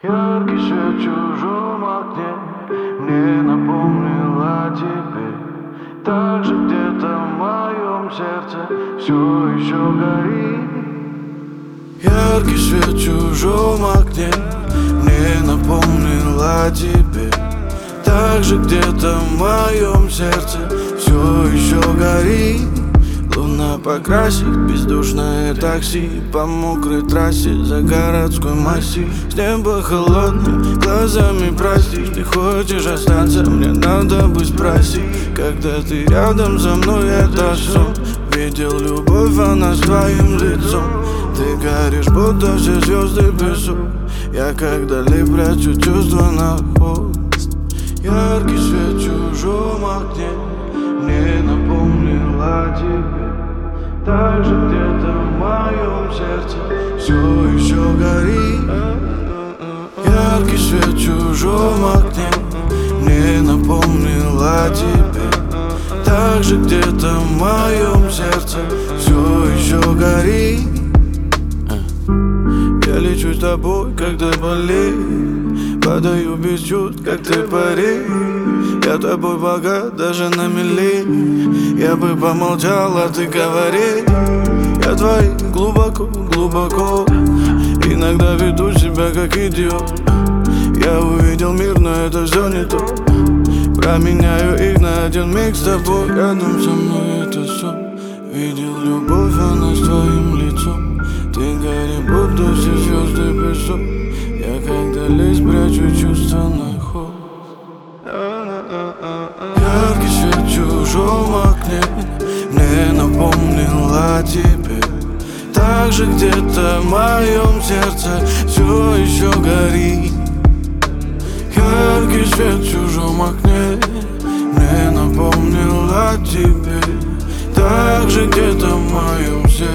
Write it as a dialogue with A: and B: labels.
A: Яркий свет в чужом окне мне напомнил о тебе. Так же где-то в моем сердце все еще горит. Яркий свет в чужом окне мне напомнил о тебе. Так же где-то в моем сердце все еще горит. Луна покрасит бездушное такси по мокрой трассе за городской массив. С неба холодным глазами простишь. Ты хочешь остаться, мне надо бы спросить. Когда ты рядом со мной, это сон. Видел любовь, она с твоим лицом. Ты горишь, будто все звезды песок. Я как вдали прячу чувства на холст. Яркий свет в чужом окне мне напомнил о тебе. Так же где-то в моем сердце все еще горит. Яркий свет в чужом окне мне напомнил о тебе. Так же где-то в моем сердце все еще горит. Я лечу с тобой, когда болею, падаю без чувств, как ты парень. Я тобой богат, даже на мели. Я бы помолчал, а ты говори. Я твой глубоко, глубоко. Иногда веду себя как идиот. Я увидел мир, но это все не то. Променяю их на один миг с тобой. Рядом со мной это сон. Видел любовь, она с твоим лицом. Ты горишь, будто все звезды песок. Я как вдали спрячу чувства на холст. Яркий свет в чужом окне мне напомнил о тебе. Так же где-то в моем сердце все еще горит. Яркий свет в чужом окне мне напомнил о тебе. Так же где-то в моем сердце